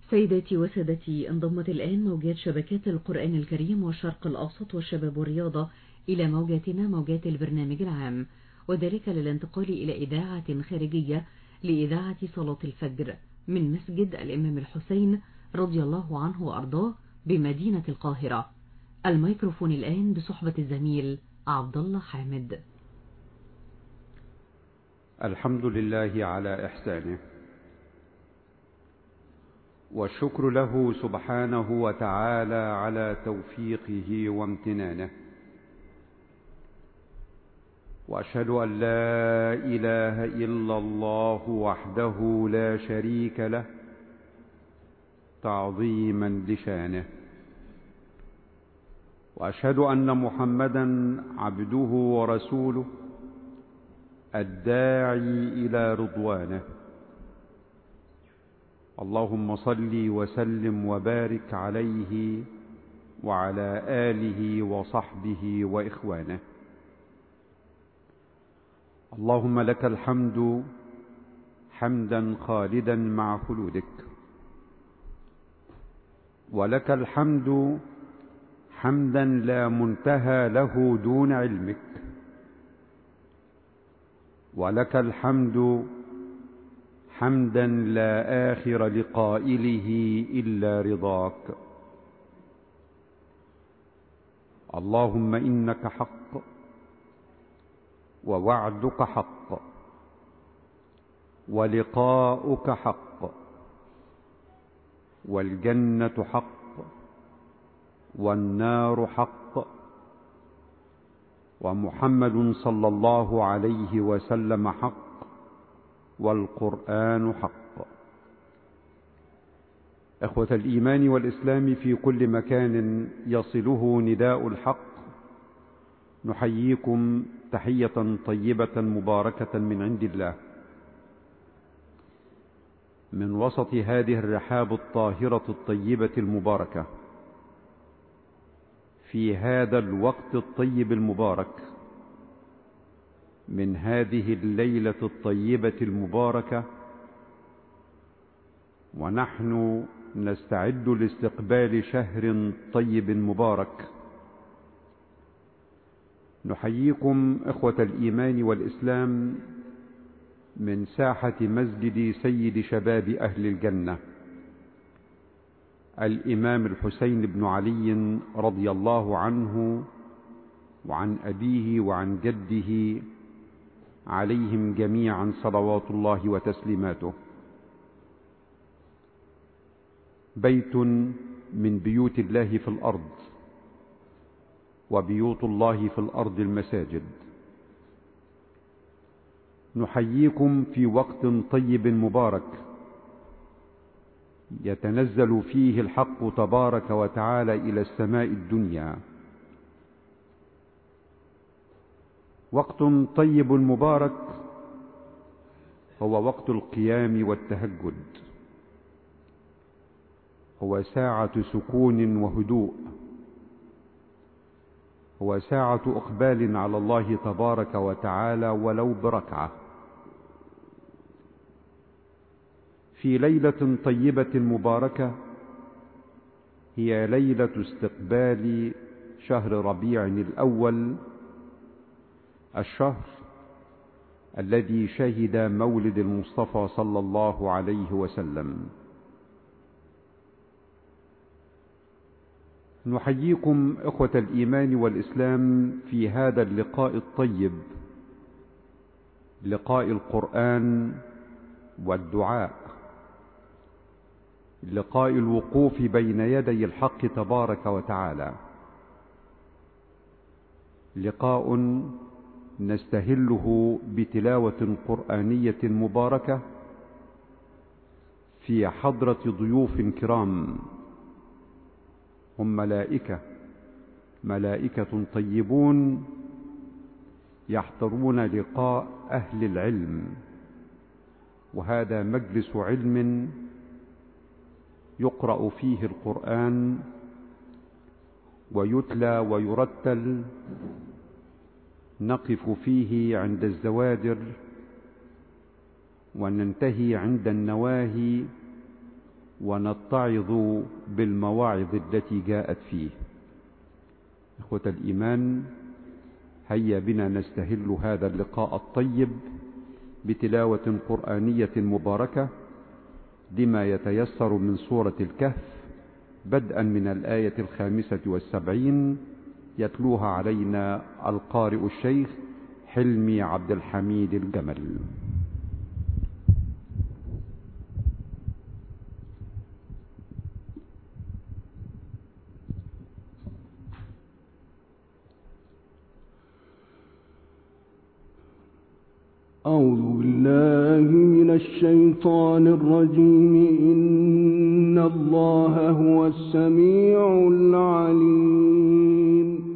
سيداتي وسادتي، انضمت الآن موجات شبكات القرآن الكريم والشرق الأوسط والشباب والرياضة إلى موجاتنا موجات البرنامج العام، وذلك للانتقال إلى إذاعة خارجية لإذاعة صلاة الفجر من مسجد الإمام الحسين رضي الله عنه وأرضاه بمدينة القاهرة. الميكروفون الآن بصحبة الزميل عبد الله حامد. الحمد لله على إحسانه، والشكر له سبحانه وتعالى على توفيقه وامتنانه، وأشهد أن لا إله إلا الله وحده لا شريك له تعظيما لشانه، وأشهد أن محمدا عبده ورسوله الداعي إلى رضوانه. اللهم صل وسلم وبارك عليه وعلى آله وصحبه وإخوانه. اللهم لك الحمد حمدا خالدا مع خلودك، ولك الحمد حمدا لا منتهى له دون علمك، ولك الحمد حمدا لا آخر لقائله إلا رضاك. اللهم إنك حق، ووعدك حق، ولقاؤك حق، والجنة حق، والنار حق، ومحمد صلى الله عليه وسلم حق، والقرآن حق. إخوة الإيمان والإسلام في كل مكان يصله نداء الحق، نحييكم تحية طيبة مباركة من عند الله، من وسط هذه الرحاب الطاهرة الطيبة المباركة، في هذا الوقت الطيب المبارك من هذه الليلة الطيبة المباركة، ونحن نستعد لاستقبال شهر طيب مبارك. نحييكم إخوة الإيمان والإسلام من ساحة مسجد سيد شباب أهل الجنة الإمام الحسين بن علي رضي الله عنه وعن أبيه وعن جده عليهم جميعا صلوات الله وتسليماته. بيت من بيوت الله في الأرض، وبيوت الله في الأرض المساجد. نحييكم في وقت طيب مبارك يتنزل فيه الحق تبارك وتعالى إلى السماء الدنيا. وقت طيب مبارك هو وقت القيام والتهجد، هو ساعة سكون وهدوء، هو ساعة إقبال على الله تبارك وتعالى ولو بركعة. في ليلة طيبة مباركة، هي ليلة استقبال شهر ربيع الأول، الشهر الذي شهد مولد المصطفى صلى الله عليه وسلم. نحييكم إخوة الإيمان والإسلام في هذا اللقاء الطيب، لقاء القرآن والدعاء، لقاء الوقوف بين يدي الحق تبارك وتعالى، لقاء نستهله بتلاوة قرآنية مباركة في حضرة ضيوف كرام، هم ملائكة طيبون يحضرون لقاء أهل العلم، وهذا مجلس علم يقرأ فيه القرآن ويتلى ويرتل، نقف فيه عند الزواجر وننتهي عند النواهي، ونتعظ بالمواعظ التي جاءت فيه. إخوة الإيمان، هيا بنا نستهل هذا اللقاء الطيب بتلاوة قرآنية مباركة لما يتيسر من سورة الكهف، بدءا من الآية 75 يتلوها علينا القارئ الشيخ حلمي عبد الحميد الجمل. أعوذ بالله من الشيطان الرجيم. إن الله هو السميع العليم.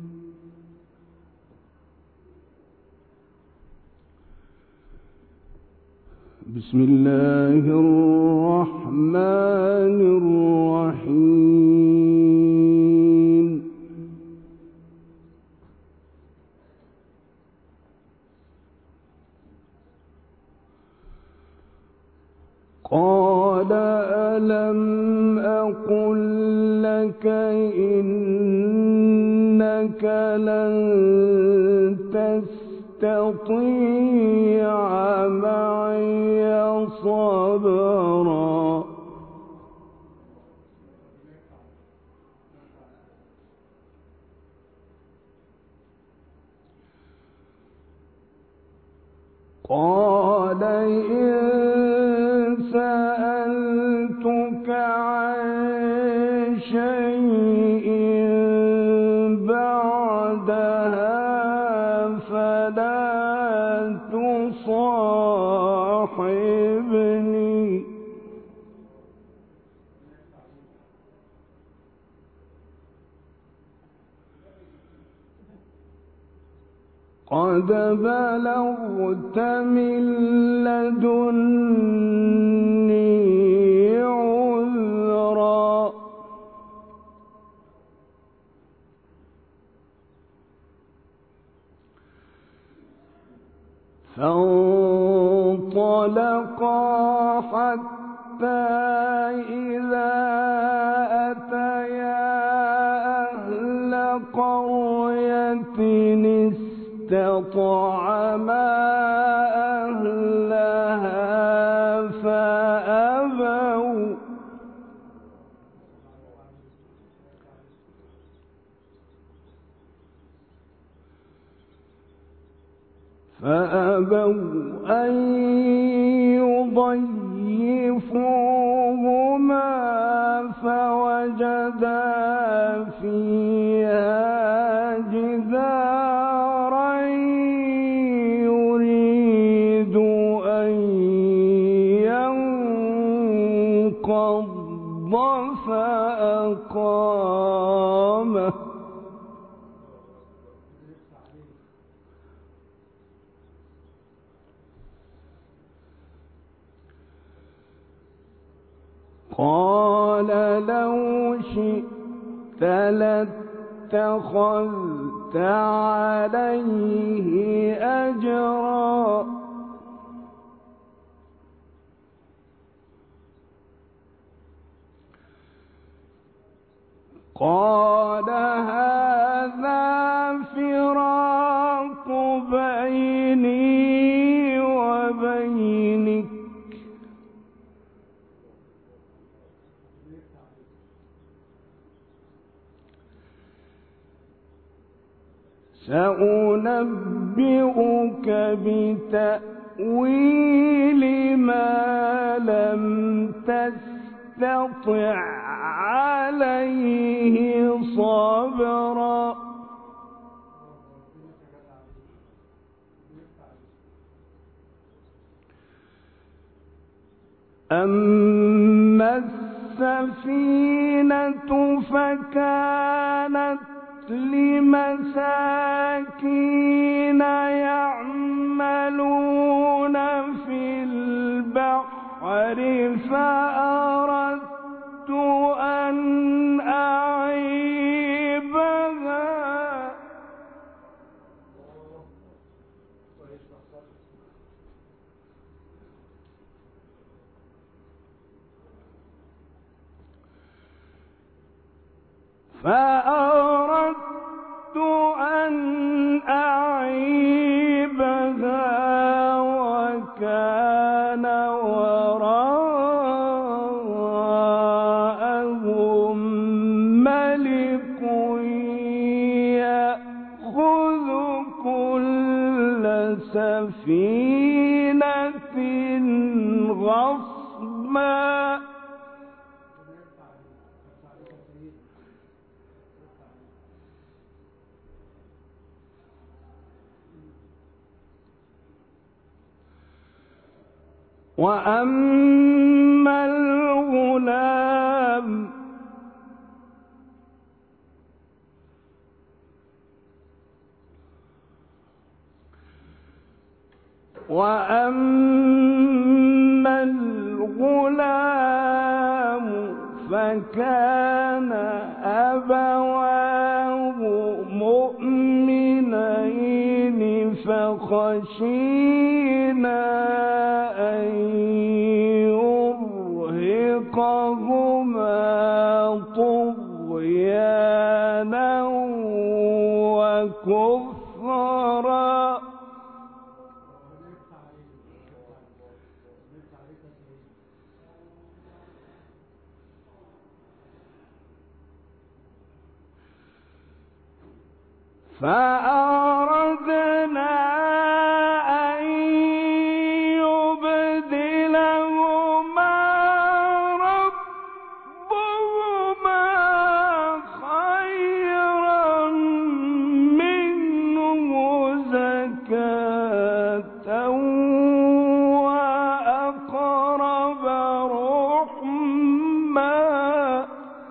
بسم الله الرحمن الرحيم. قال ألم أقل لك إنك لن تستطيع معي صبرا. قال سألتك عن شيء بعدها فلا تصاحبني. قد بلغت من لدني عذرا. فانطلقا حتى إذا أتيا أهل قرية استطعما أهلها فأبوا أن يضيفوهما فوجدا فيها جدارا يريد أن ينقض فأقامه. قال لو شئت لاتخذت عليه أجرا. قال هذا فراق بيني وبينك سأنبئك بتأويل ما لم تستطع عليه صبرا. أما السفينة فكانت لمساكين يعملون في البحر فأردت أن أعيبها فأردت أن أعيبها وكان وراءهم ملك يأخذ كل سفينة غصبا وأما الغلام فكان أبواه مؤمنين فخشينا أن يرهقهما طغيانا وكفرا فأردنا أن يبدلهما ربهما خيرا منه زكاة وأقرب رحما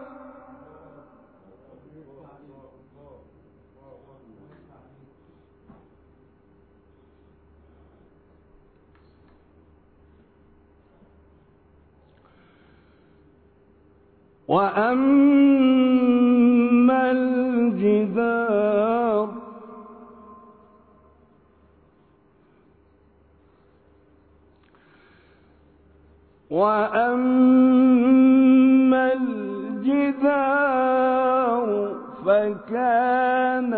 وأما الجدار فكان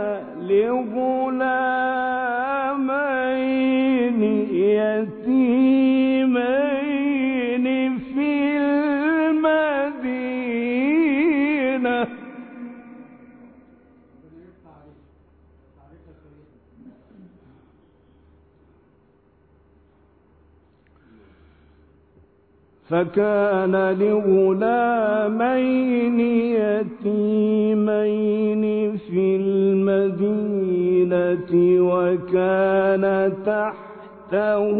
لغلامين يتيمين في المدينة وكان تحته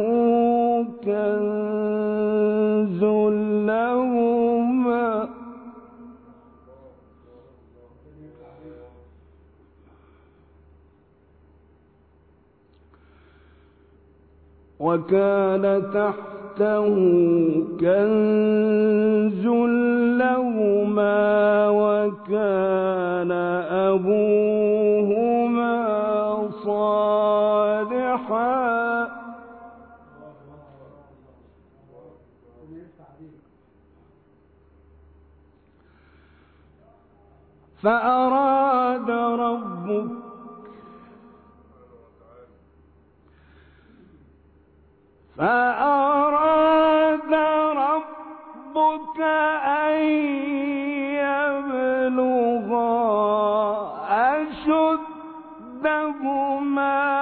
كنز لهما وكان أبوهما صالحا فأراد ربك أن يبلغا أشدهما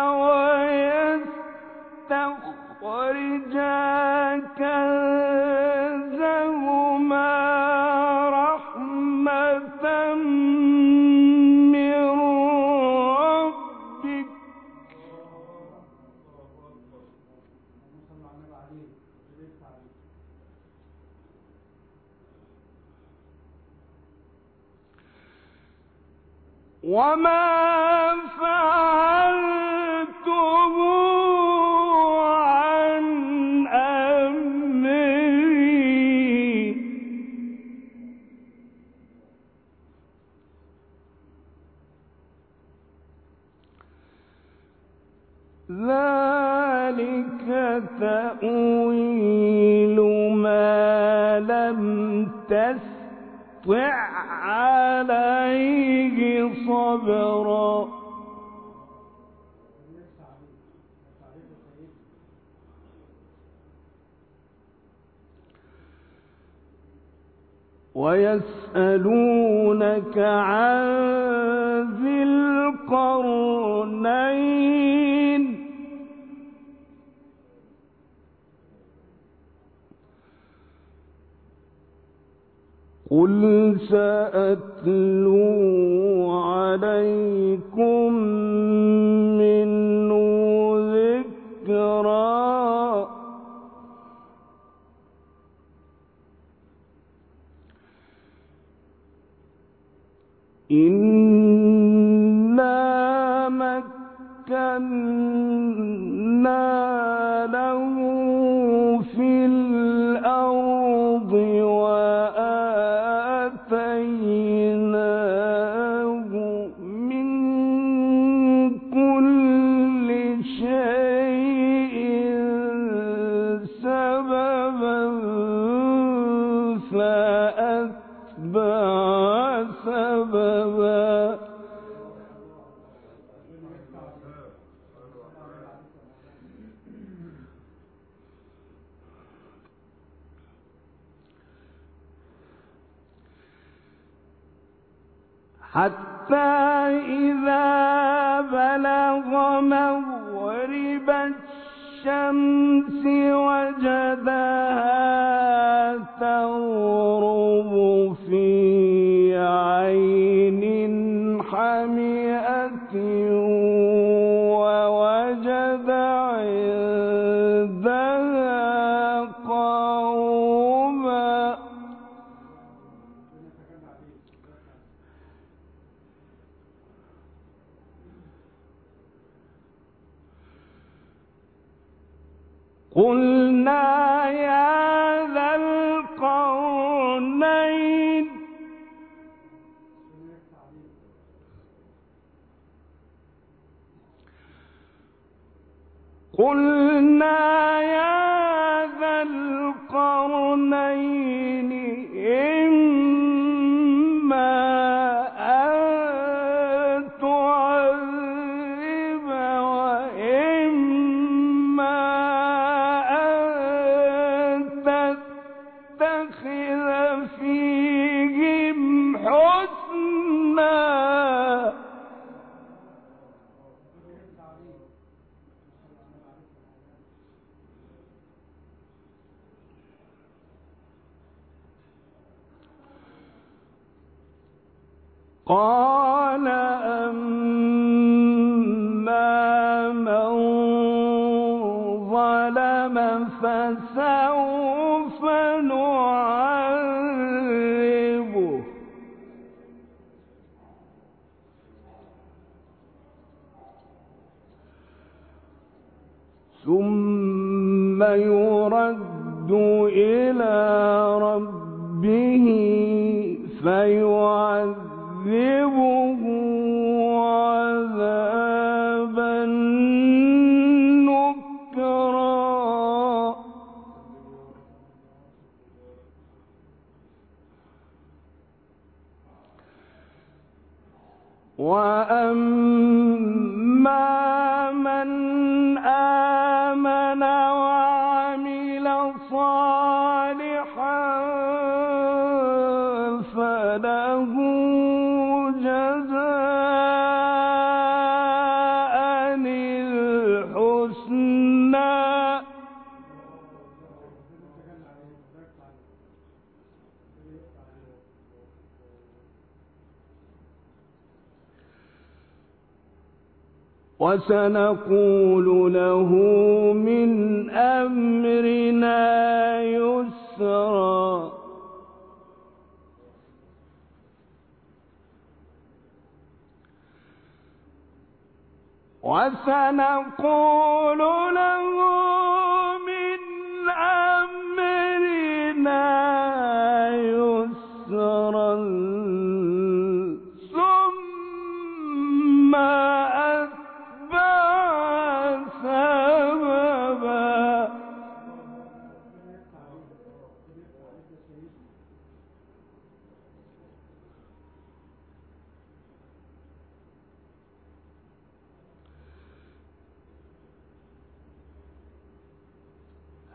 ويستخرجا كنزهما رحمة من ربك وما فعلته عن أمري ذلك تأويل ما لم تستطع عليه صبرا ويسألونك عن ذي القرنين قل سأتلو عليكم منه ذكرا إنا مكنا له في الأرض وآتيناه من كل شيء سببا فأتبع سببا حتى إذا بلغ مغرب الشمس وجدها تغرب في عين حمئة ووجد عندها قوما قلنا يا ذا القرنين إما أن تعذب وإما أن تتخذ فيهم حسنا قال أما من ظلم فسوف نعذبه ثم يرد إلى ربه فيعذبه عذابا نكرا وأما من آمن وعمل صالحا فله جزاء الحسنى وسنقول له من أمرنا يسرا وسنقول له من أمرنا يسرا ثم أتبع سببا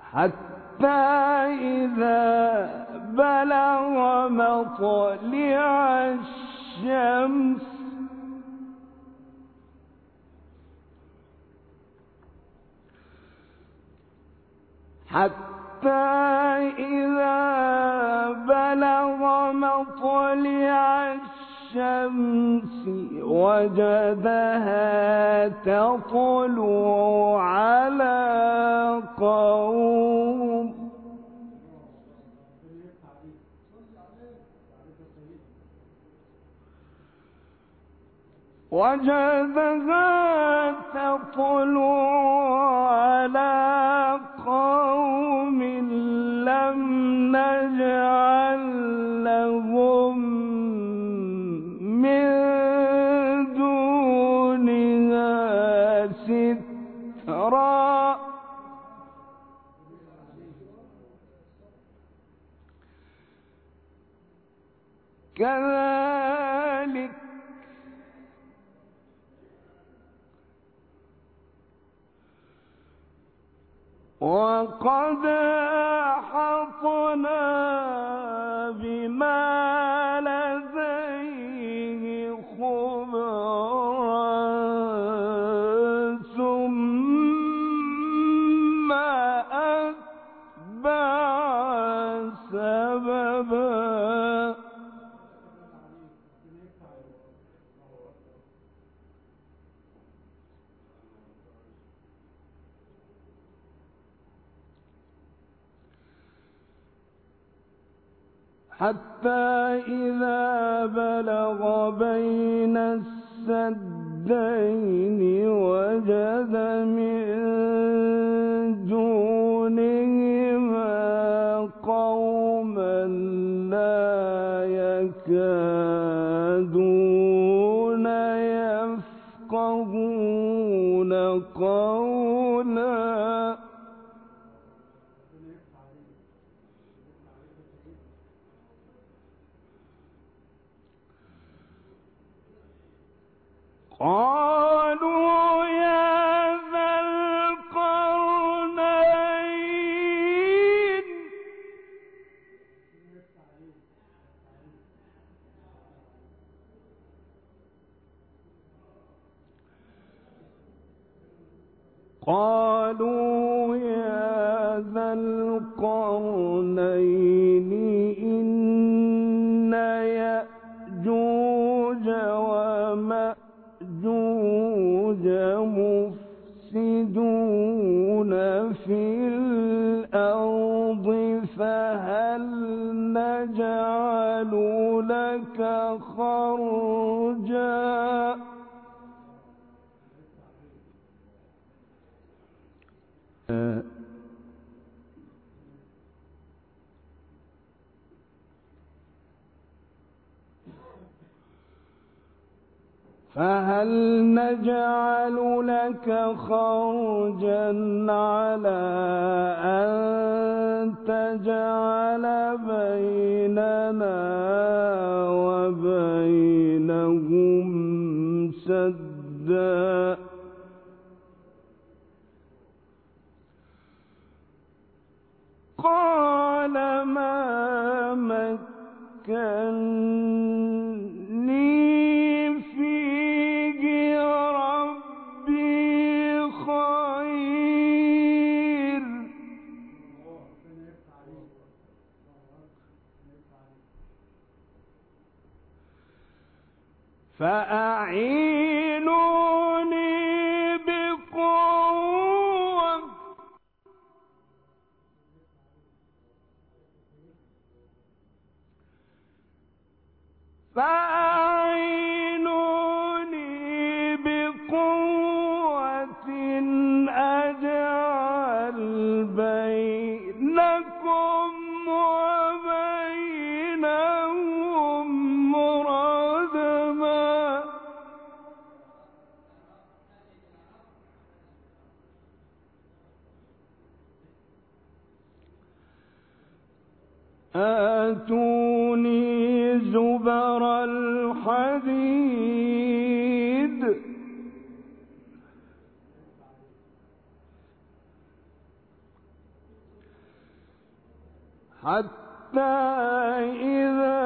حتى إذا بلغ مطلع الشمس وجدها تطلع على قوم لم نجعل لهم من دونها سترا كذلك وقد أحطنا بما لديه خبرا ثم أتبع سببا حتى إذا بلغ بين السدين وجد من دونهما قوما لا يكادون يفقهون قولا قالوا يا ذا القرنين إن يأجوج ومأجوج مفسدون في الأرض فهل نجعل لك خرجا على أن تجعل بيننا وبينهم سدا قال ما مكني فيه ربي خير فأعينوني بقوة أجعل بينكم وبينهم ردما آتوني زبر الحديد حتى إذا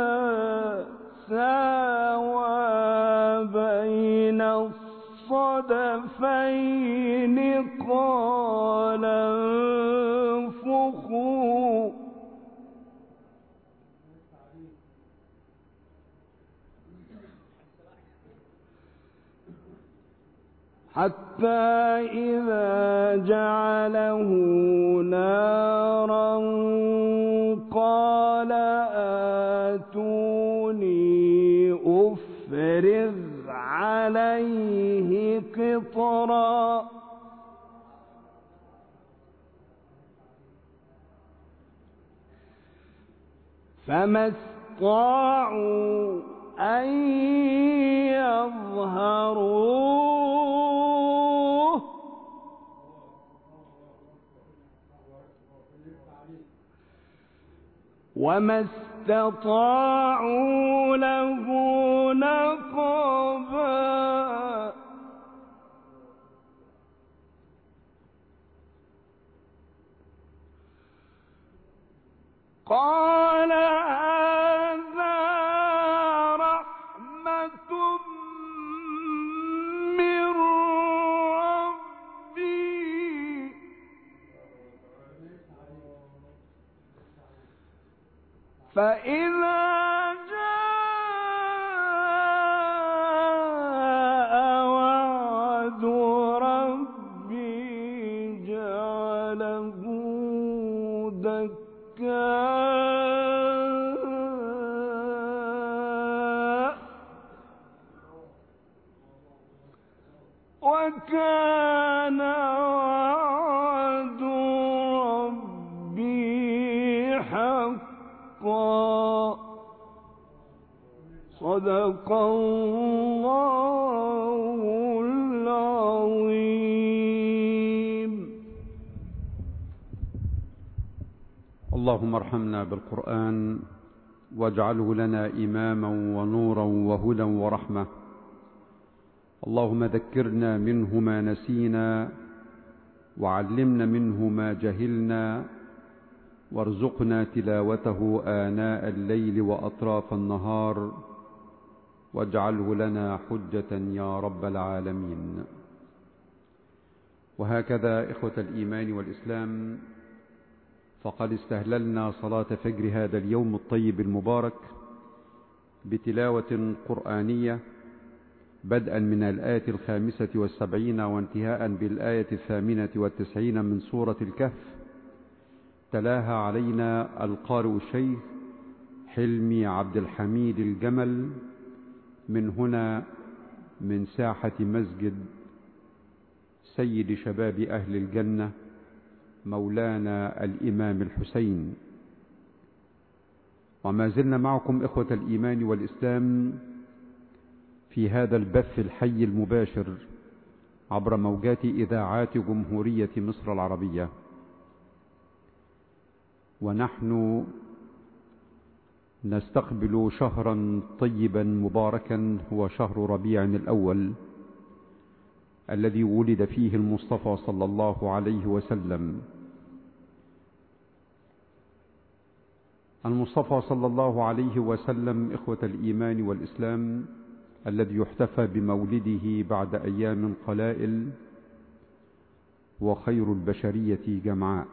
ساوى بين الصدفين قال انفخوا حتى إذا جعله نارا قال آتوني أفرغ عليه قطرا فما استطاعوا أن يظهروه وما استطاعوا له نقبا قال هذا رحمة من ربي فإذا جاء وعد ربي جعله دكا وكان وعد ربي حقا صدق الله العظيم. اللهم ارحمنا بالقرآن واجعله لنا إماما ونورا وهدى ورحمة. اللهم ذكرنا منه ما نسينا وعلمنا منه ما جهلنا وارزقنا تلاوته آناء الليل وأطراف النهار واجعله لنا حجة يا رب العالمين. وهكذا إخوة الإيمان والإسلام، فقد استهللنا صلاة فجر هذا اليوم الطيب المبارك بتلاوة قرآنية بدءا من الآية 75 وانتهاء بالآية 98 من سورة الكهف. تلاها علينا القارئ الشيخ حلمي عبد الحميد الجمل من هنا من ساحة مسجد سيد شباب أهل الجنة مولانا الإمام الحسين. وما زلنا معكم إخوة الإيمان والإسلام في هذا البث الحي المباشر عبر موجات إذاعات جمهورية مصر العربية، ونحن نستقبل شهرا طيبا مباركا هو شهر ربيع الأول الذي ولد فيه المصطفى صلى الله عليه وسلم. المصطفى صلى الله عليه وسلم إخوة الإيمان والإسلام الذي يحتفى بمولده بعد أيام قلائل وخير البشرية جمعاء،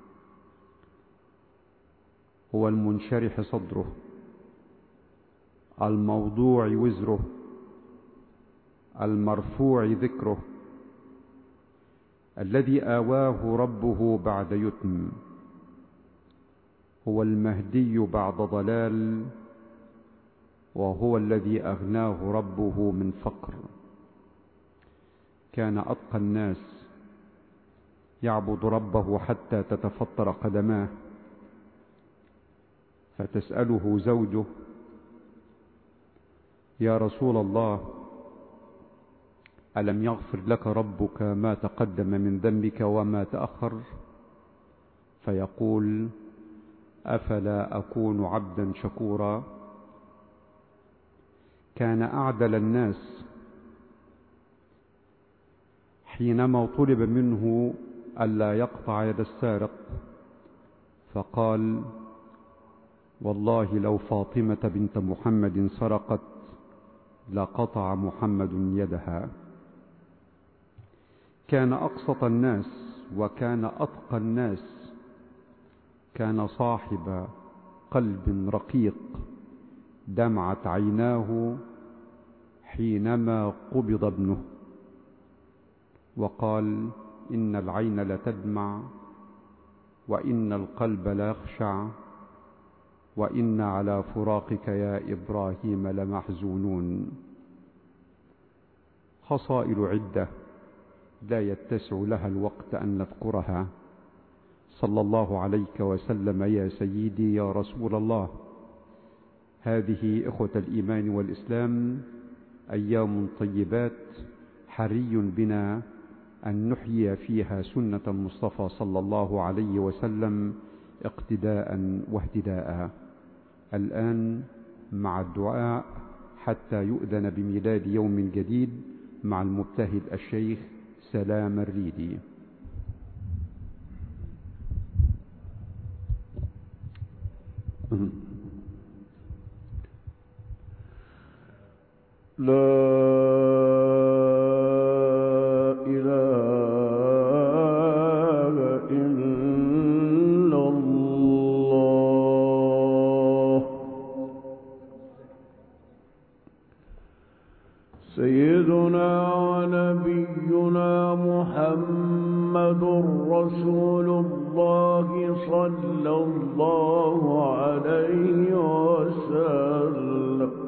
هو المنشرح صدره الموضوع وزره المرفوع ذكره الذي آواه ربه بعد يتم، هو المهدي بعد ضلال، وهو الذي أغناه ربه من فقر. كان أتقى الناس يعبد ربه حتى تتفطر قدماه، فتسأله زوجه: يا رسول الله، ألم يغفر لك ربك ما تقدم من ذنبك وما تأخر؟ فيقول: أفلا أكون عبدا شكورا؟ كان أعدل الناس حينما طلب منه ألا يقطع يد السارق، فقال: والله لو فاطمة بنت محمد سرقت لقطع محمد يدها. كان أقسط الناس وكان أتقى الناس، كان صاحب قلب رقيق، دمعت عيناه حينما قبض ابنه، وقال: إن العين لتدمع وإن القلب ليخشع وإن على فراقك يا إبراهيم لمحزونون. خصائل عدة لا يتسع لها الوقت أن نذكرها. صلى الله عليك وسلم يا سيدي يا رسول الله. هذه إخوة الإيمان والإسلام أيام طيبات حري بنا أن نحيي فيها سنة المصطفى صلى الله عليه وسلم اقتداء واهتداء. الآن مع الدعاء حتى يؤذن بميلاد يوم جديد مع المبتهل الشيخ سلام الريدي. لا إله إلا الله. سيدنا ونبينا محمد رسول الله صلى الله عليه وسلم.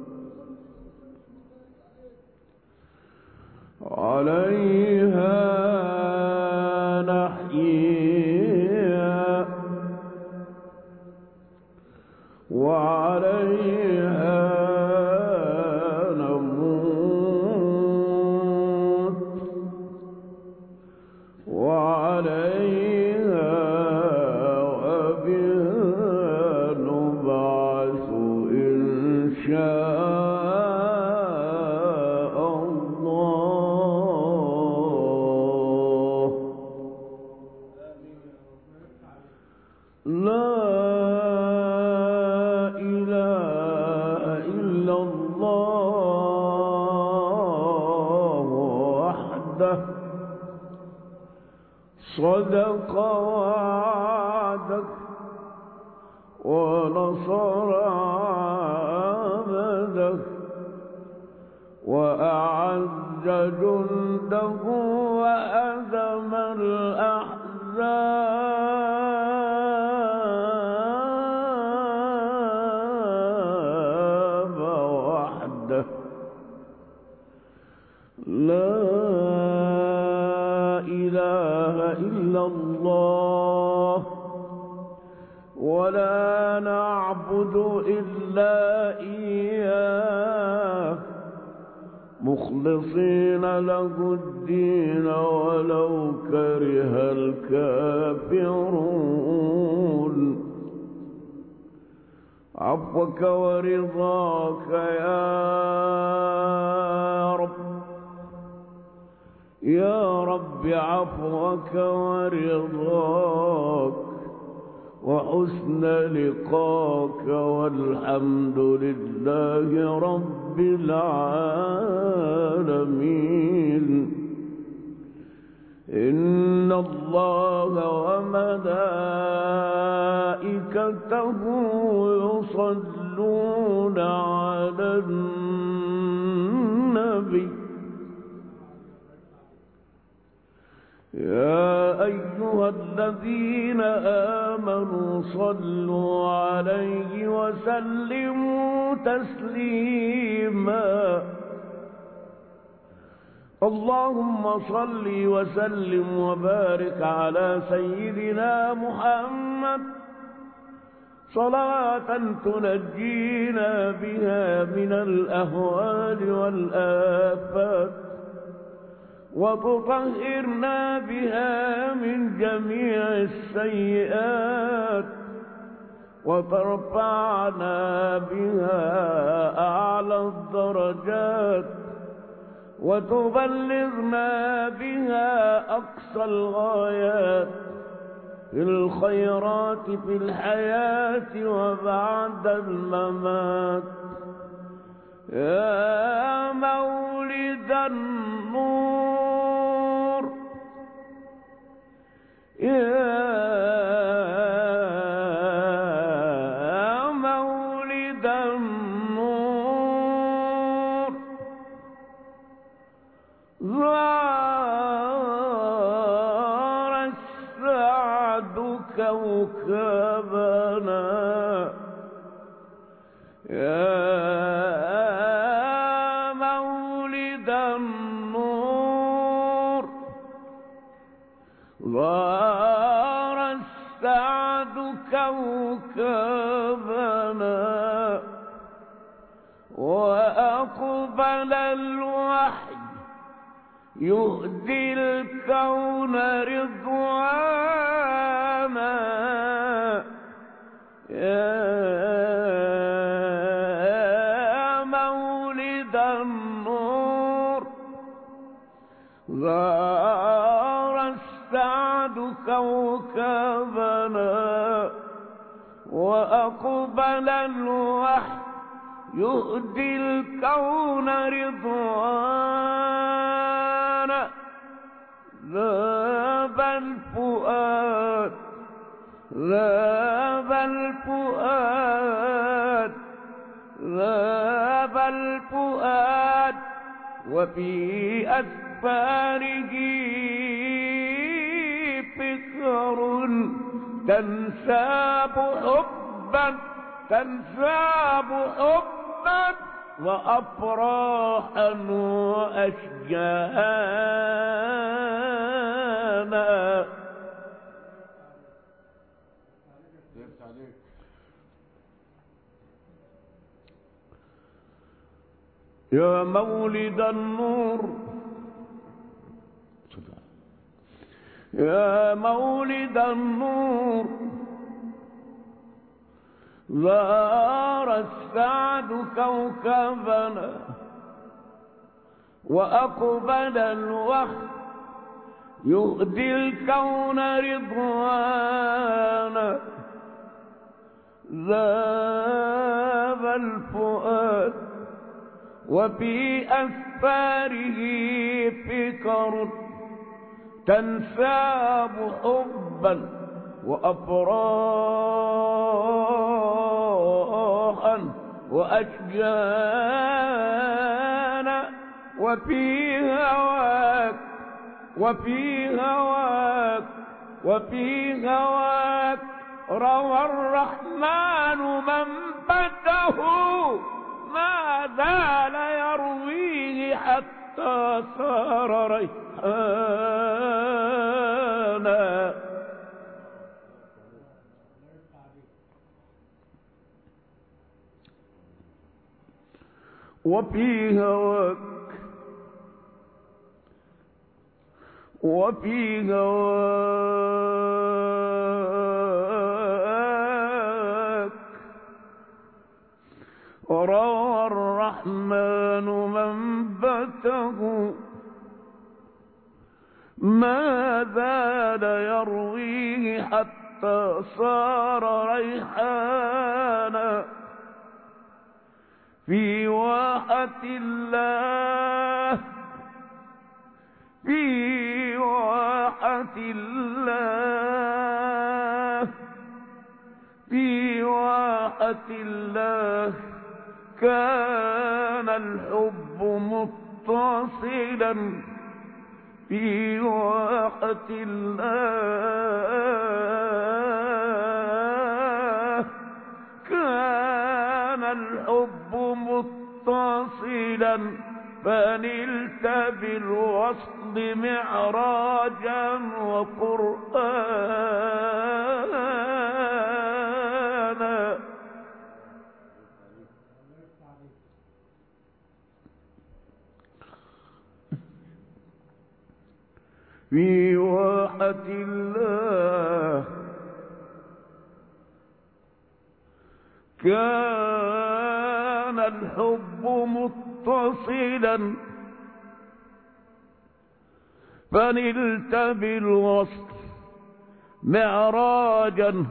عليها نحيا وعليها نموت وعليها وبها نبعث إن شاء صدق وعدك ونصر عبدك وأعز جنده وهزم الأحزاب وحده. لا إله إلا الله ولا نعبد إلا إياه مخلصين له الدين ولو كره الكافرون. عفوك ورضاك يا رب عفوك ورضاك وحسن لقاك والحمد لله رب العالمين. إن الله وملائكته يصلون على النبي يا أيها الذين آمنوا صلوا عليه وسلموا تسليما. اللهم صل وسلم وبارك على سيدنا محمد صلاة تنجينا بها من الأهوال والآفات وتطهرنا بها من جميع السيئات وترفعنا بها أعلى الدرجات وتبلغنا بها أقصى الغايات في الخيرات في الحياة وبعد الممات. يا مولد النور يا مولد النور زار السعد كوكبنا. يا مولد النور زار السعد كوكبنا وأقبل الوحي يهدي الكون رضوانا. يا مولد النور زار السعد كوكبنا وأقبل الوحي يهدي الكون رضوانا. ذاب الفؤاد ذاب الفؤاد ذاب الفؤاد وفي أسفاره فكر تنساب حبا تنساب حبا وأفراحا وأشجانا. يا مولد النور يا مولد النور زار السعد كوكبنا وأقبل الوحي يهدي الكون رضوانا. ذاب الفؤاد وفي أسفاره فكر تنساب حبا وأفراحا وأشجانا. وفي هواك وفي هواك وفي هواك روى الرحمن منبته ما زال يرويه حتى صار ريحانا. وفي هواك وفي هواك روى الرحمن منبته ما زال يرويه حتى صار ريحانا. في واحة الله في واحة الله في واحة الله كان الحب متصلا. في واحة الله كان الحب متصلا. فنلت بالوصل معراجا وقرآنا. في واحة الله كان الحب متصلا. فنلت بالوصل معراجا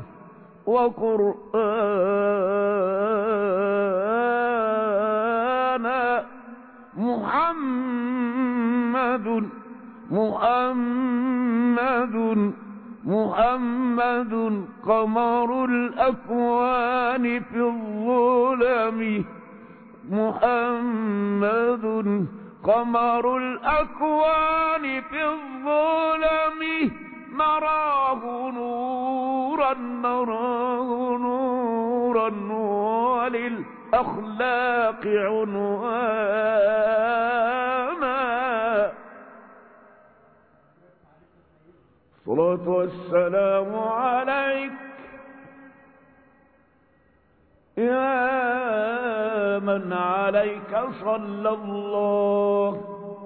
وقرآنا محمد محمد محمد قمر الأكوان في الظلم محمد قمر الأكوان في الظلم نراه نورا نراه نورا وللأخلاق عنوانا الصلاة والسلام عليك يا من عليك صلى الله.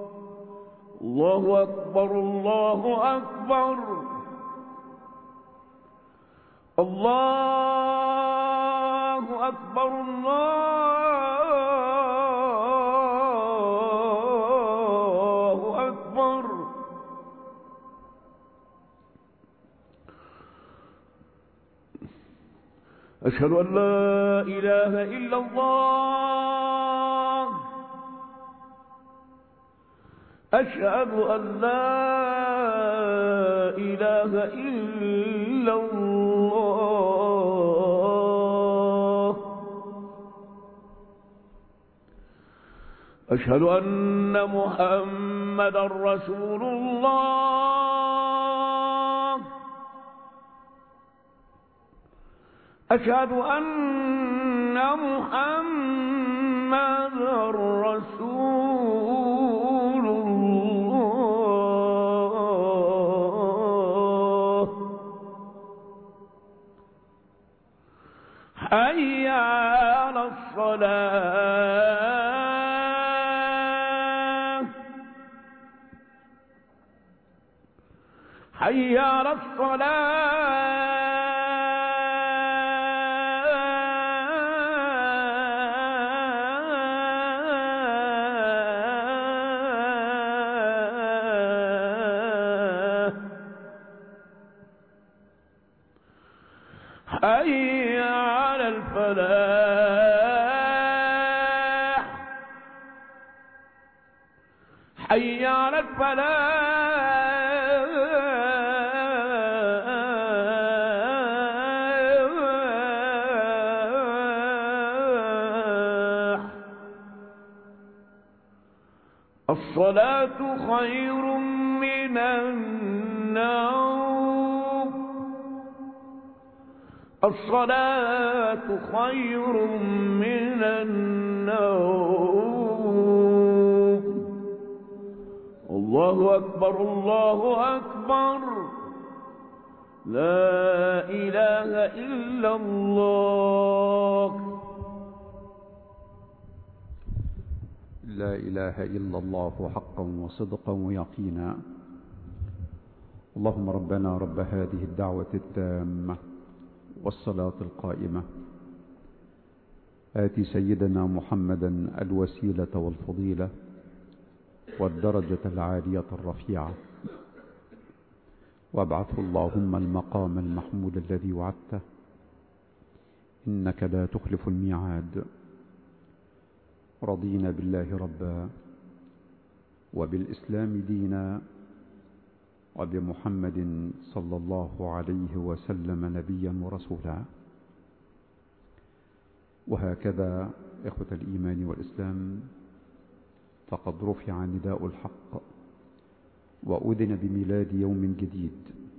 الله أكبر الله أكبر الله أكبر الله أكبر. أشهد أن لا إله إلا الله أشهد أن لا إله إلا الله أشهد أن محمدا رسول الله أشهد أن محمدا رسول الله. حي على الصلاة حي على الصلاة حي على الفلاح حي على الفلاح. الصلاة خير من النوم الصلاة خير من النوم. الله أكبر الله أكبر لا إله إلا الله. لا إله إلا الله حقا وصدقا ويقينا. اللهم ربنا رب هذه الدعوة التامة والصلاة القائمة آتي سيدنا محمدا الوسيلة والفضيلة والدرجة العالية الرفيعة وابعثه اللهم المقام المحمود الذي وعدته إنك لا تخلف الميعاد. رضينا بالله ربا وبالإسلام دينا وبمحمد صلى الله عليه وسلم نبيا ورسولا. وهكذا إخوة الإيمان والإسلام فقد رفع نداء الحق وأذن بميلاد يوم جديد.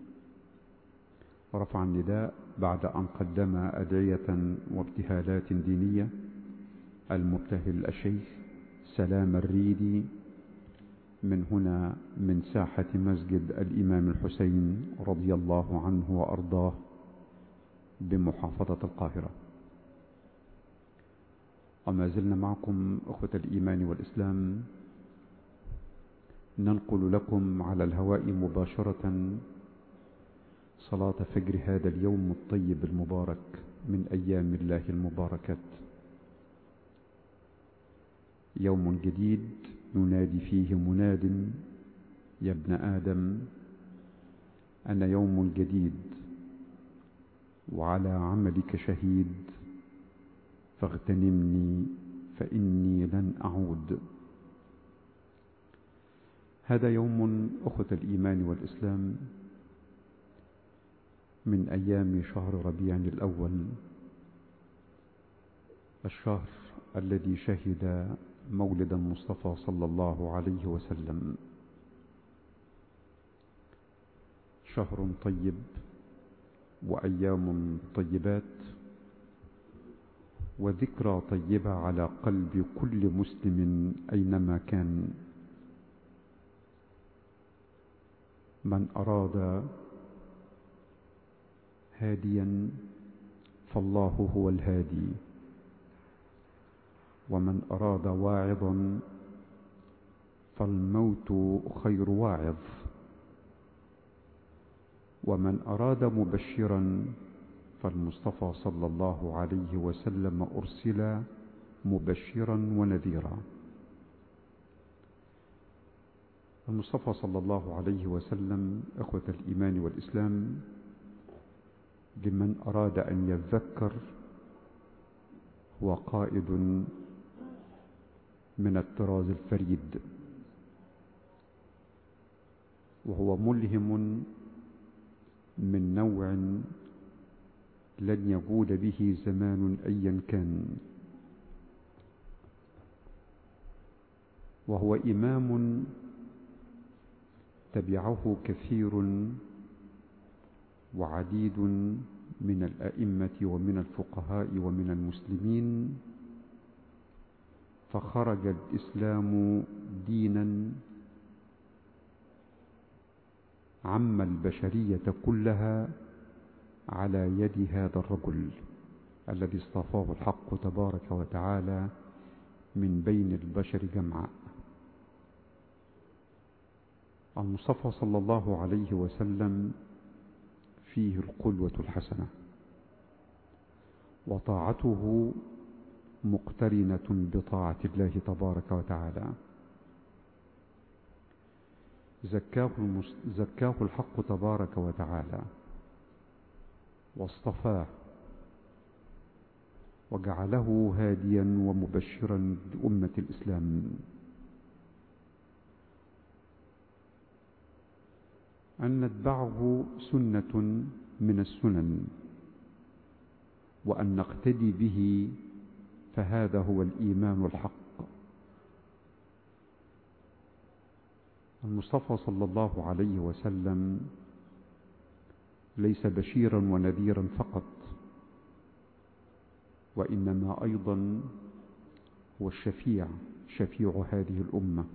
رفع النداء بعد أن قدم أدعية وابتهالات دينية المبتهل الشيخ سلام الريدي من هنا من ساحة مسجد الإمام الحسين رضي الله عنه وأرضاه بمحافظة القاهرة. وما زلنا معكم أخوة الإيمان والإسلام ننقل لكم على الهواء مباشرة صلاة فجر هذا اليوم الطيب المبارك من أيام الله المباركات. يوم جديد ينادي فيه مناد يا ابن آدم أنا يوم جديد وعلى عملك شهيد، فاغتنمني فإني لن أعود. هذا يوم أخوة الإيمان والإسلام من أيام شهر ربيع الأول، الشهر الذي شهد مولد المصطفى صلى الله عليه وسلم. شهر طيب وأيام طيبات وذكرى طيبة على قلب كل مسلم أينما كان. من أراد هاديا فالله هو الهادي، ومن أراد واعظا فالموت خير واعظ، ومن أراد مبشرا فالمصطفى صلى الله عليه وسلم أرسل مبشرا ونذيرا. المصطفى صلى الله عليه وسلم إخوة الإيمان والإسلام لمن أراد أن يذكر هو قائد من الطراز الفريد، وهو ملهم من نوع لن يجود به زمان أيا كان، وهو إمام تبعه كثير وعديد من الأئمة ومن الفقهاء ومن المسلمين، فخرج الإسلام دينا عم البشرية كلها على يد هذا الرجل الذي اصطفاه الحق تبارك وتعالى من بين البشر جمعاء. المصطفى صلى الله عليه وسلم فيه القدوة الحسنة، وطاعته مقترنة بطاعة الله تبارك وتعالى. زكاه الحق تبارك وتعالى واصطفاه وجعله هاديا ومبشرا لأمة الإسلام. أن نتبعه سنة من السنن، وأن نقتدي به فهذا هو الإيمان الحق. المصطفى صلى الله عليه وسلم ليس بشيرا ونذيرا فقط، وإنما أيضا هو الشفيع، شفيع هذه الأمة.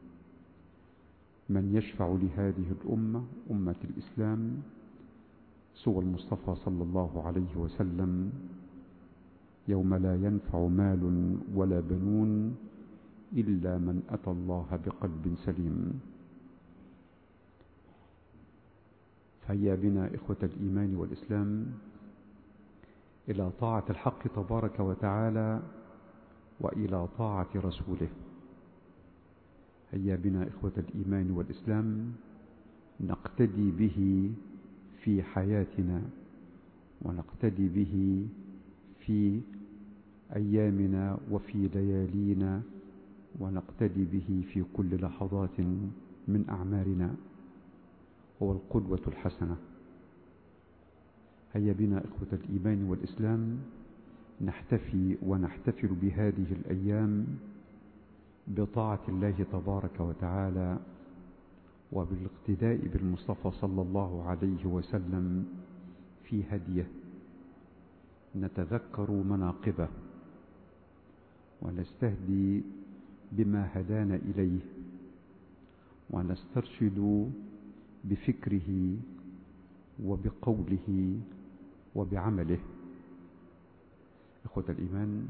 من يشفع لهذه الأمة أمة الإسلام سوى المصطفى صلى الله عليه وسلم يوم لا ينفع مال ولا بنون إلا من أتى الله بقلب سليم. فهيا بنا إخوة الإيمان والإسلام إلى طاعة الحق تبارك وتعالى وإلى طاعة رسوله. هيا بنا إخوة الإيمان والإسلام نقتدي به في حياتنا، ونقتدي به في أيامنا وفي ليالينا، ونقتدي به في كل لحظات من أعمارنا. هو القدوة الحسنة. هيا بنا إخوة الإيمان والإسلام نحتفي ونحتفل بهذه الأيام بطاعة الله تبارك وتعالى وبالاقتداء بالمصطفى صلى الله عليه وسلم في هديه. نتذكر مناقبه ونستهدي بما هدانا إليه، ونسترشد بفكره وبقوله وبعمله. إخوة الإيمان،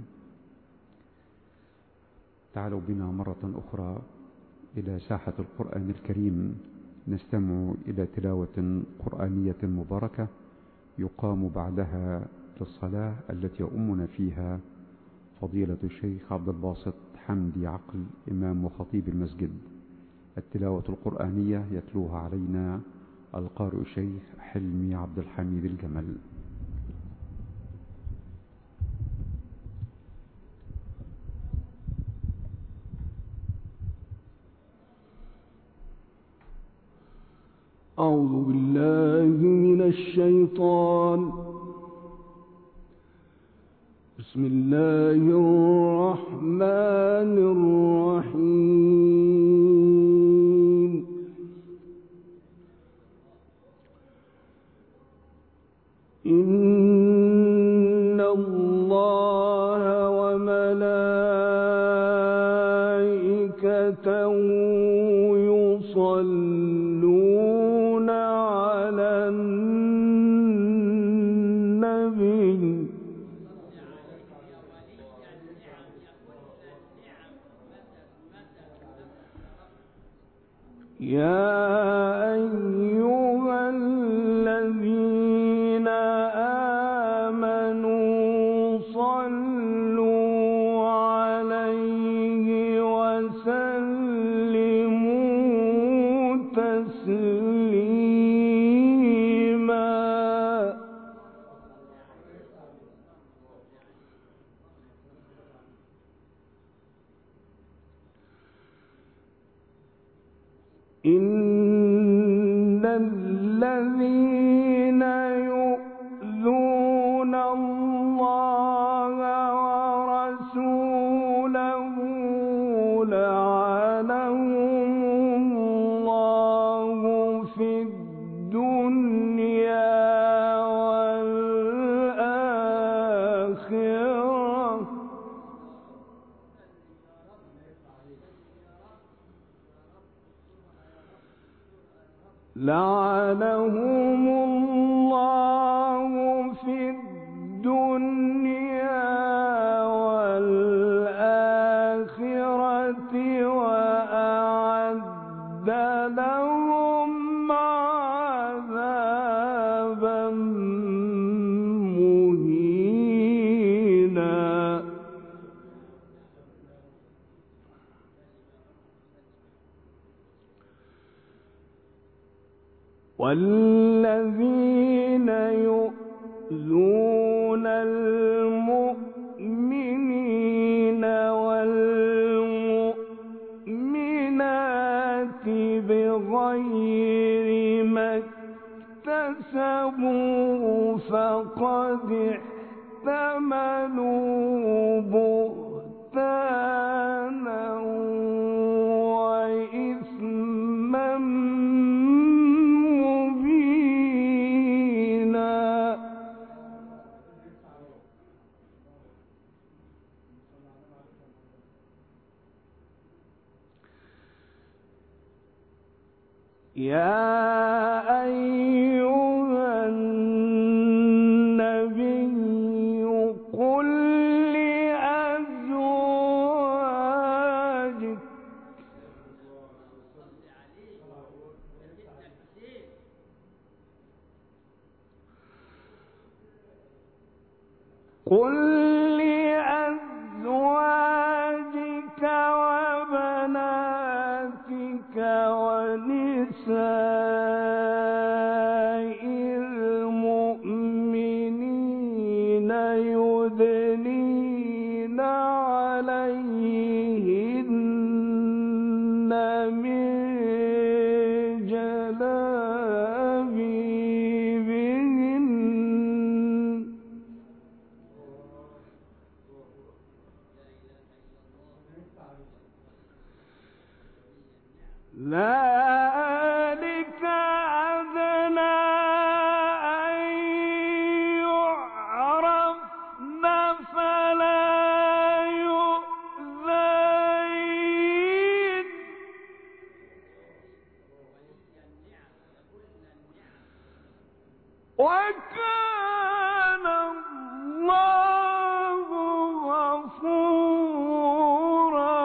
تعالوا بنا مرة أخرى إلى ساحة القرآن الكريم، نستمع إلى تلاوة قرآنية مباركة يقام بعدها للصلاة التي يؤمنا فيها فضيلة الشيخ عبد الباسط حمدي عقل إمام وخطيب المسجد. التلاوة القرآنية يتلوها علينا القارئ الشيخ حلمي عبد الحميد الجمل. أعوذ بالله من الشيطان. بسم الله الرحمن الرحيم. إن الله وملائكته يصلون على النبي يا أيها الذين آمنوا صلوا عليه وسلموا تسليما. إن الذين يؤذون الله ورسوله لعنهم الله في الدنيا والآخرة لعنهم الله في الدنيا والآخرة وأعد لهم عذابا مهينا. والذين يؤذون المؤمنين والمؤمنات بغير ما اكتسبوا فقد احتملوا بهتانا وإثما مبينا. يا أيها النبي قل لأزواجك وبناتك ونساء المؤمنين يدنين عليهن من جلابيبهن ذلك أدنى أن يعرفن فلا يؤذين. وكان الله غفورا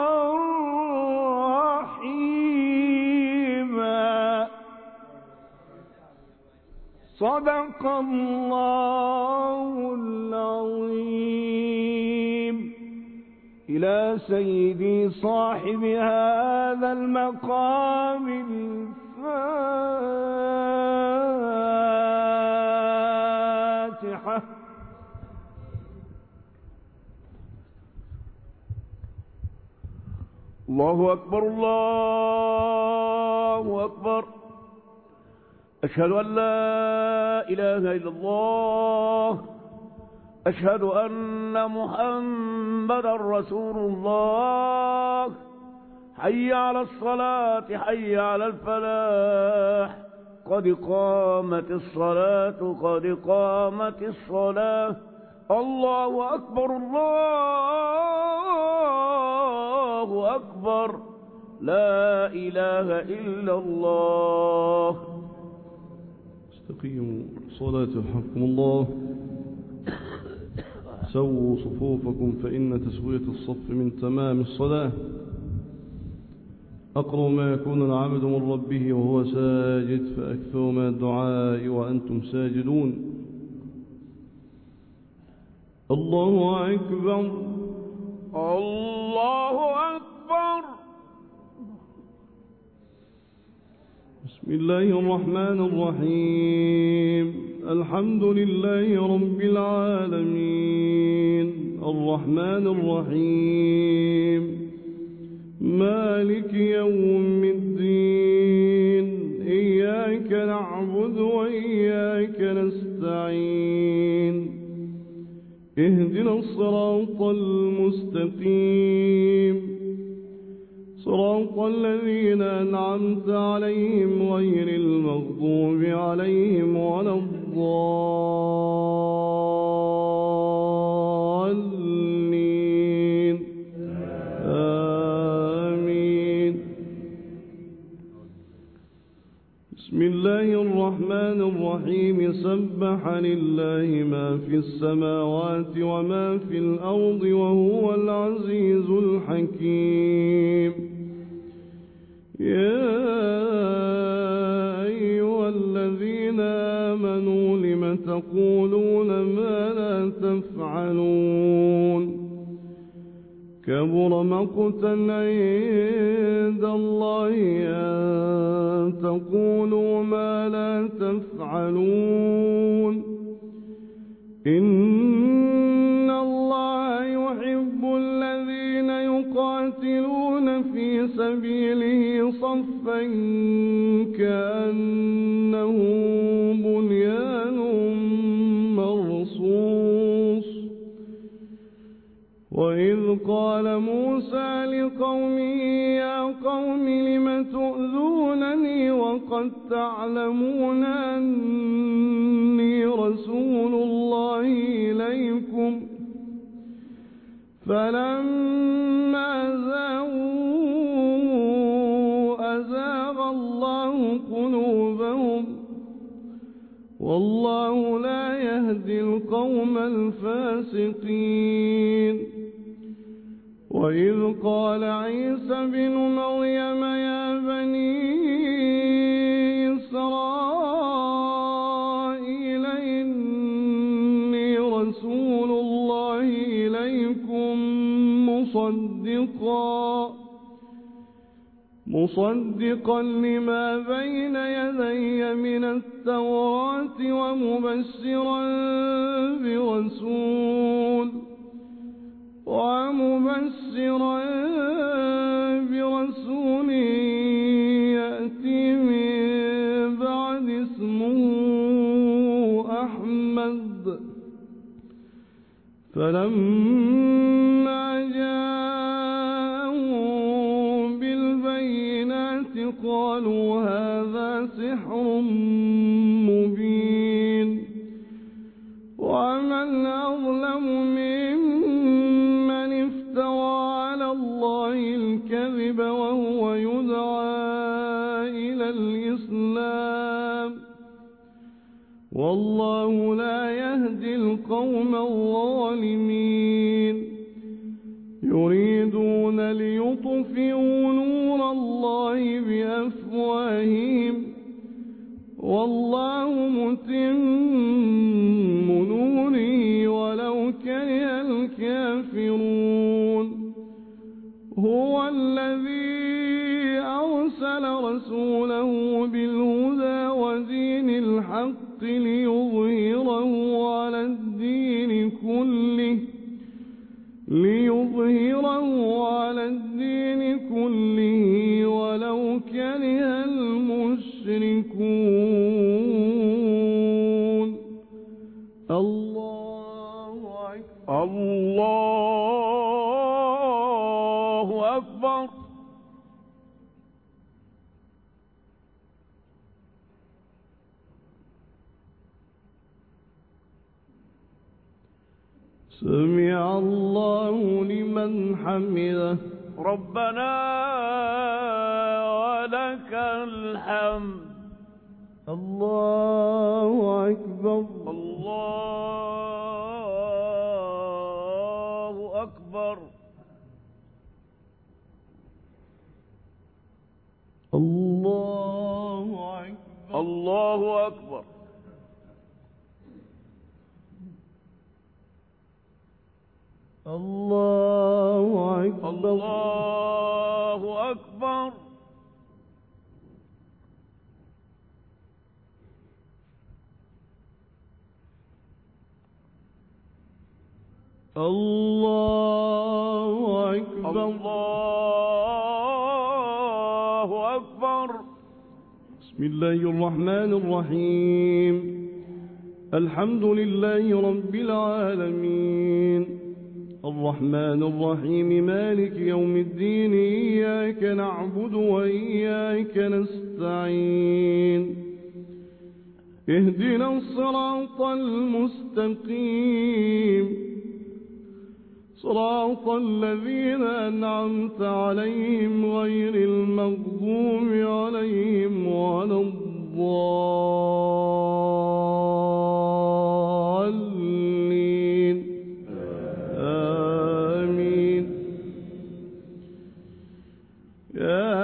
رحيما. صدق الله العظيم. إلى سيدي صاحب هذا المقام الفاتح. الله أكبر الله أكبر. أشهد أن لا إله إلا الله. أشهد أن محمدا رسول الله. حي على الصلاة حي على الفلاح. قد قامت الصلاة قد قامت الصلاة. الله أكبر الله أكبر. لا إله إلا الله. استقيموا صلاة يرحمكم الله. سووا صفوفكم فإن تسوية الصف من تمام الصلاة. أقرب ما يكون العبد من ربه وهو ساجد فأكثروا من الدعاء وأنتم ساجدون. الله أكبر الله أكبر. بسم الله الرحمن الرحيم. الحمد لله رب العالمين الرحمن الرحيم مالك يوم الدين. إياك نعبد وإياك نستعين. اهدنا الصراط المستقيم صراط الذين أنعمت عليهم غير المغضوب عليهم ولا الضالين. آمين. بسم الله الرحمن الرحيم. سبح لله ما في السماوات وما في الأرض وهو العزيز الحكيم. يا أيها الذين آمنوا لم تقولون ما لا تفعلون. كبر مقتا عند الله أن تقولوا ما لا تفعلون. إن الله يحب الذين يقاتلون في سبيله صفا كأنه بنيان مرصوص. وإذ قال موسى لقومه يا قوم لم تؤذونني وقد تعلمون أني رسول الله إليكم. فلما زاغوا أزاغ الله قلوبهم والله لا يهدي القوم الفاسقين. وإذ قال عيسى بن مريم يا بني إسرائيل إني رسول الله إليكم مصدقا لما بين يدي من التوراة ومبشرا برسول يأتي من بعد اسمه أحمد. فلما جاءهم بالبينات قالوا هذا سحر مبين. ومن أظلم ممن افترى على الله الكذب وهو يدعى إلى الإسلام والله لا يهدي القوم الظالمين. يريدون ليطفئوا نور الله بأفواههم والله متم نوره ولو كره الكافرون. هو الذي أرسل رسوله بالهدى ودين الحق ليظهره على الدين كله الله أكبر. سمع الله لمن حمده. ربنا ولك الحمد. الله أكبر. الله أكبر. الله أكبر. الله أكبر. الله أكبر. الله أكبر. الله أكبر. الله أكبر. بسم الله الرحمن الرحيم. الحمد لله رب العالمين الرحمن الرحيم مالك يوم الدين إياك نعبد وإياك نستعين اهدنا الصراط المستقيم صراط الذين أنعمت عليهم غير المغضوب عليهم ولا الضالين آمين. يا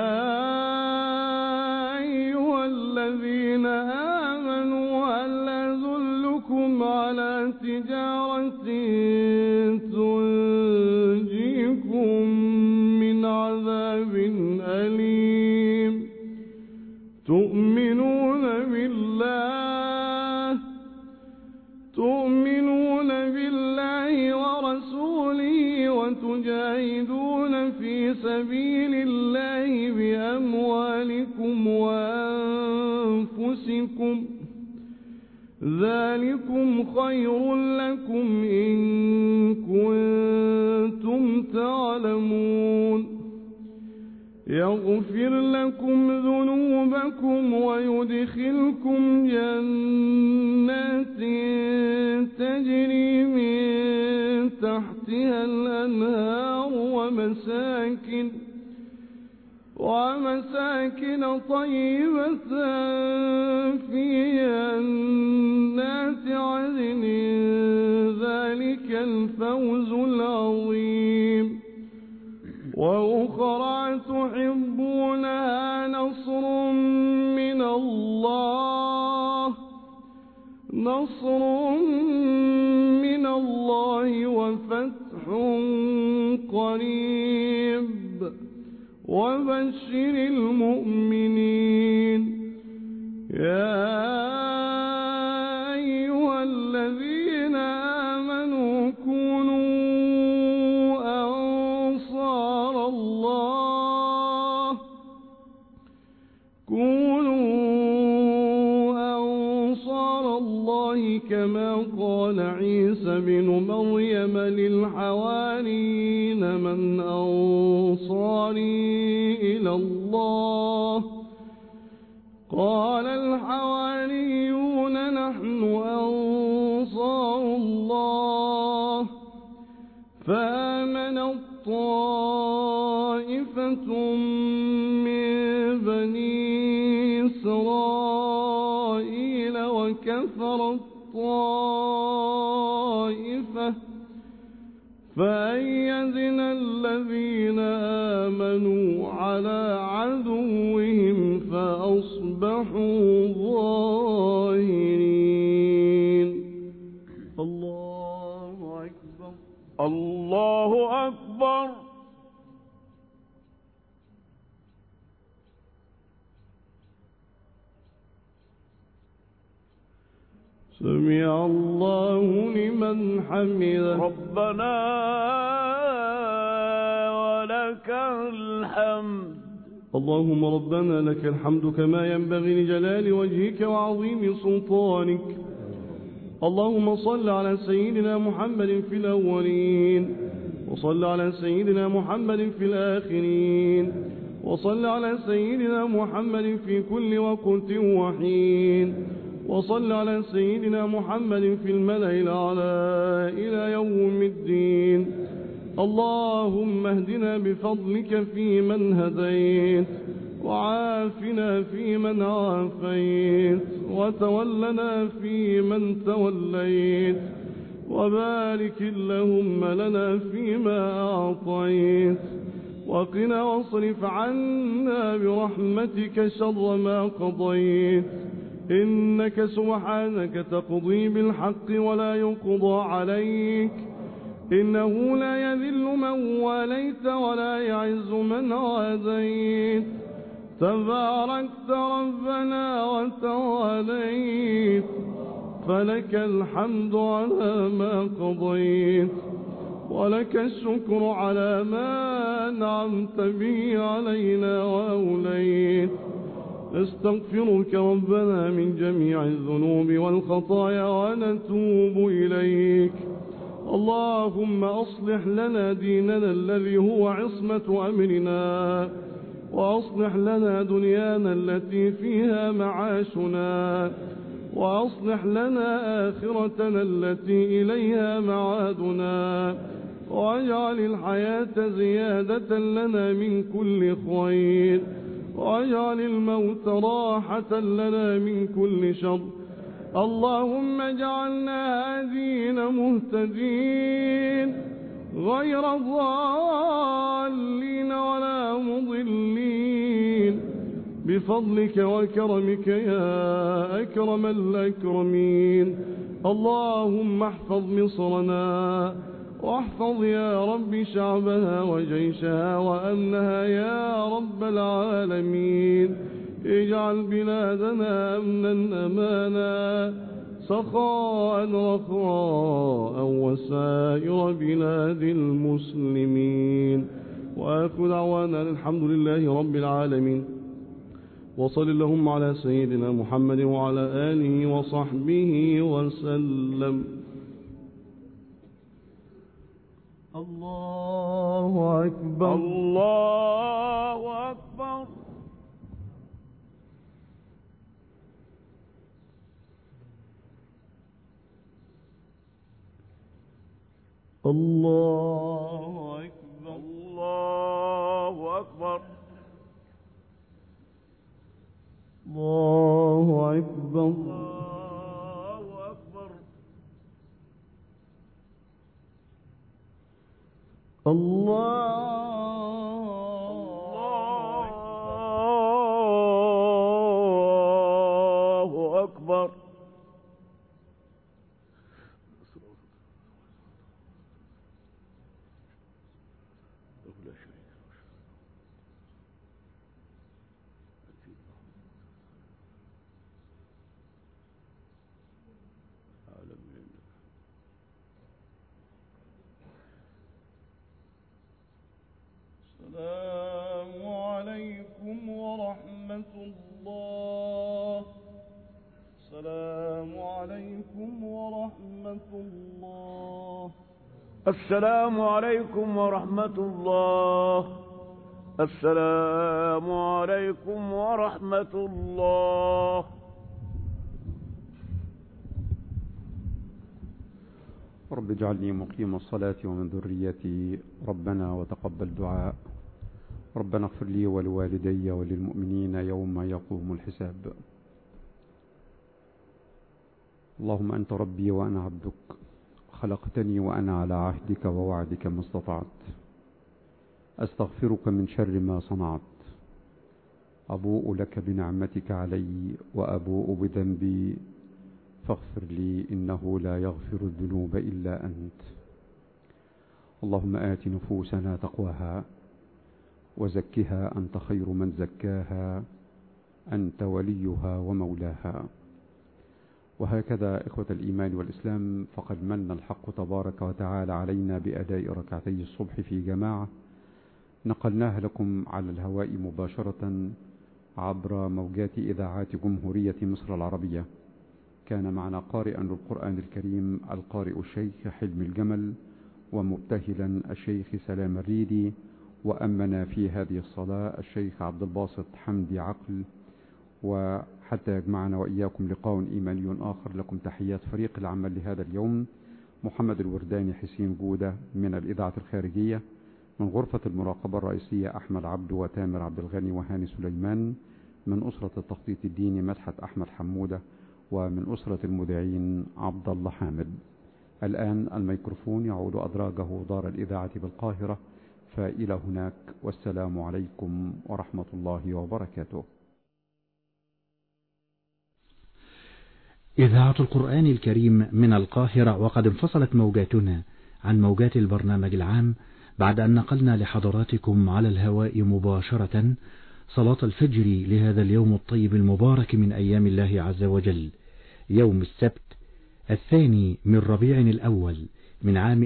أيها الذين آمنوا هل أدلكم على تجارة تنجيكم من عذاب أليم تؤمنون بالله ورسوله وتجاهدون في سبيل الله بأموالكم وأنفسكم ذلكم خير لكم إن كنتم تعلمون يغفر لكم ذنوبكم ويدخلكم جنات تجري من تحتها الأنهار ومساكن طيبة في جنات عدن ذلك الفوز العظيم. وأخرى تحبونها نصر من الله وفتح قريب وبشر المؤمنين. يا أيها الذين آمنوا كونوا أنصار الله كما قال عيسى بن مريم للحواريين من أنصاري إلى الله قال الحواريون نحن أنصار الله. فآمن طائفة من بني إسرائيل وكفر الطائفة فأيدنا الذين آمنوا على عدوهم فأصبحوا ظاهرين. الله أكبر. الله أكبر. سمع الله لمن حمده. ربنا ولك الحمد. اللهم ربنا لك الحمد كما ينبغي لجلال وجهك وعظيم سلطانك. اللهم صل على سيدنا محمد في الأولين، وصل على سيدنا محمد في الآخرين، وصل على سيدنا محمد في كل وقت وحين، وصل على سيدنا محمد في الملأ الأعلى إلى يوم الدين. اللهم اهدنا بفضلك في من هديت، وعافنا في من عافيت، وتولنا في من توليت، وبارك اللهم لنا فيما أعطيت، وقنا واصرف عنا برحمتك شر ما قضيت، إنك سبحانك تقضي بالحق ولا يقضى عليك، إنه لا يذل من واليت ولا يعز من عاديت، تباركت ربنا وتعاليت، فلك الحمد على ما قضيت، ولك الشكر على ما أنعمت به علينا وأوليت. نستغفرك ربنا من جميع الذنوب والخطايا ونتوب إليك. اللهم أصلح لنا ديننا الذي هو عصمة أمرنا، وأصلح لنا دنيانا التي فيها معاشنا، وأصلح لنا آخرتنا التي إليها معادنا، واجعل الحياة زيادة لنا من كل خير، واجعل الموت راحة لنا من كل شر. اللهم اجعلنا هادين مهتدين غير ضالين ولا مضلين، بفضلك وكرمك يا أكرم الأكرمين. اللهم احفظ مصرنا، واحفظ يا رب شعبها وجيشها وأمنها يا رب العالمين. اجعل بلادنا أمنا أمانا، سخاء رخاء، وسائر بلاد المسلمين. وآخر دعوانا الحمد لله رب العالمين. وصل اللهم على سيدنا محمد وعلى آله وصحبه وسلم. الله أكبر، الله أكبر. الله أكبر، الله أكبر. الله أكبر، الله أكبر. الله أكبر. السلام عليكم ورحمة الله. السلام عليكم ورحمة الله. السلام عليكم ورحمة الله. السلام عليكم ورحمة الله. رب اجعلني مقيم الصلاة ومن ذريتي، ربنا وتقبل دعاء. ربنا اغفر لي ولوالدي وللمؤمنين يوم يقوم الحساب. اللهم أنت ربي وأنا عبدك، خلقتني وأنا على عهدك ووعدك ما استطعت. أستغفرك من شر ما صنعت. أبوء لك بنعمتك علي وأبوء بذنبي، فاغفر لي إنه لا يغفر الذنوب إلا أنت. اللهم آت نفوسنا تقواها وزكها أنت خير من زكاها، أنت وليها ومولاها. وهكذا إخوة الإيمان والإسلام، فقد من الحق تبارك وتعالى علينا بأداء ركعتي الصبح في جماعة، نقلناها لكم على الهواء مباشرة عبر موجات إذاعات جمهورية مصر العربية كان معنا قارئا للقرآن الكريم القارئ الشيخ حلم الجمل، ومبتهلا الشيخ سلام الريدي، وأمنا في هذه الصلاة الشيخ عبد الباسط حمدي عقل. وحتى يجمعنا وإياكم لقاء إيماني آخر، لكم تحيات فريق العمل لهذا اليوم: محمد الورداني، حسين جودة من الإذاعة الخارجية، من غرفة المراقبة الرئيسية أحمد عبد وتامر عبد الغني وهاني سليمان، من أسرة التخطيط الديني مدحت أحمد حمودة، ومن أسرة المذيعين عبد الله حامد. الآن الميكروفون يعود أدراجه دار الإذاعة بالقاهرة، فإلى هناك، والسلام عليكم ورحمة الله وبركاته. إذاعة القرآن الكريم من القاهرة، وقد انفصلت موجاتنا عن موجات البرنامج العام بعد أن نقلنا لحضراتكم على الهواء مباشرة صلاة الفجر لهذا اليوم الطيب المبارك من أيام الله عز وجل، يوم السبت 2 من ربيع الأول من عام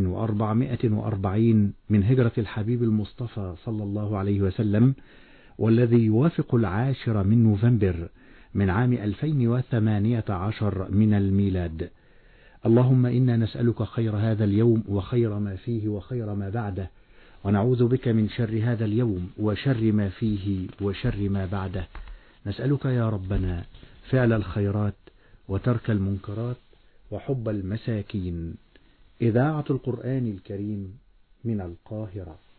1440 من هجرة الحبيب المصطفى صلى الله عليه وسلم، والذي يوافق 10 من نوفمبر من عام 2018 من الميلاد. اللهم إنا نسألك خير هذا اليوم وخير ما فيه وخير ما بعده، ونعوذ بك من شر هذا اليوم وشر ما فيه وشر ما بعده. نسألك يا ربنا فعل الخيرات وترك المنكرات وحب المساكين. إذاعة القرآن الكريم من القاهرة.